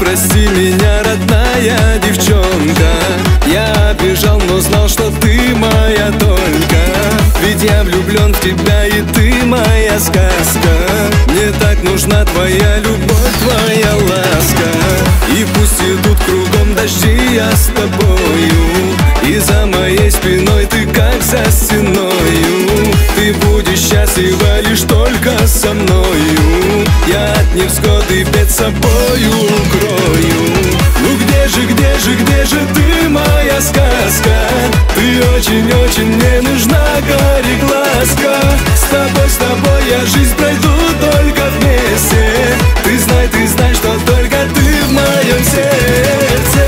прости меня, родная девчонка. Я бежал, но знал, что ты моя только. Ведь я влюблен в тебя, и ты моя сказка. Мне так нужна твоя любовь, твоя ласка. И пусть идут кругом дожди, я с тобою. И за моей спиной ты как за стеною. Ты будешь счастлива лишь только со мною. Я от невзгоды перед собою укрою. Ну где же ты, моя сказка? Ты очень-очень мне нужна, кореглазка. С тобой я жизнь пройду только вместе. Ты знай, что только ты в моем сердце.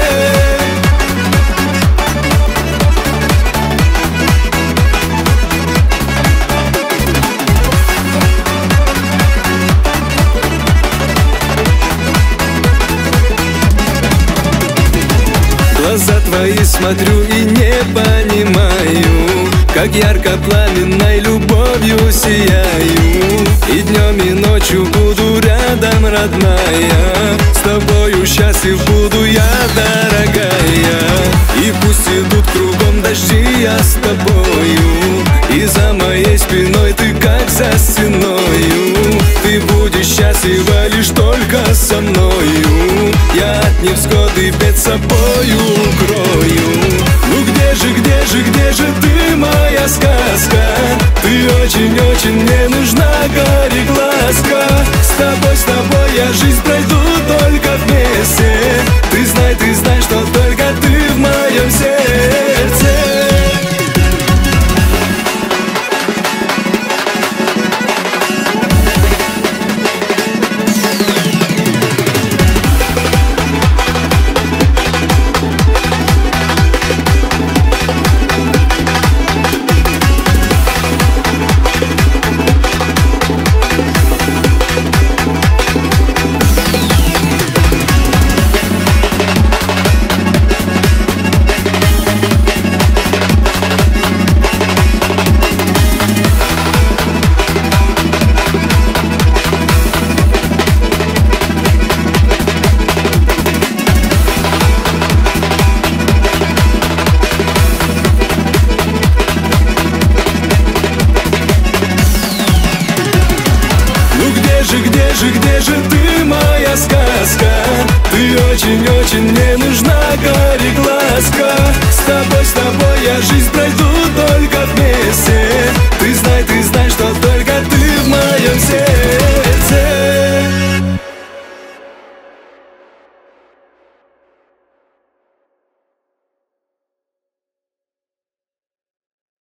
Глаза твои смотрю и не понимаю, как ярко пламенной любовью сияю. И днем и ночью буду рядом, родная. С тобою счастлив буду я, дорогая. И пусть идут кругом дожди, я с тобою. И за моей спиной ты как за стеною. Ты будешь счастлива лишь только со мною. Я от невзгоды перед собою укрою. Ну где же ты, моя сказка? Ты очень-очень мне нужна, кореглазка. С тобой я жизнь пройду только вместе. Ты знай, что только ты в моем сердце. Где же ты, моя сказка? Ты очень-очень мне нужна, кореглазка.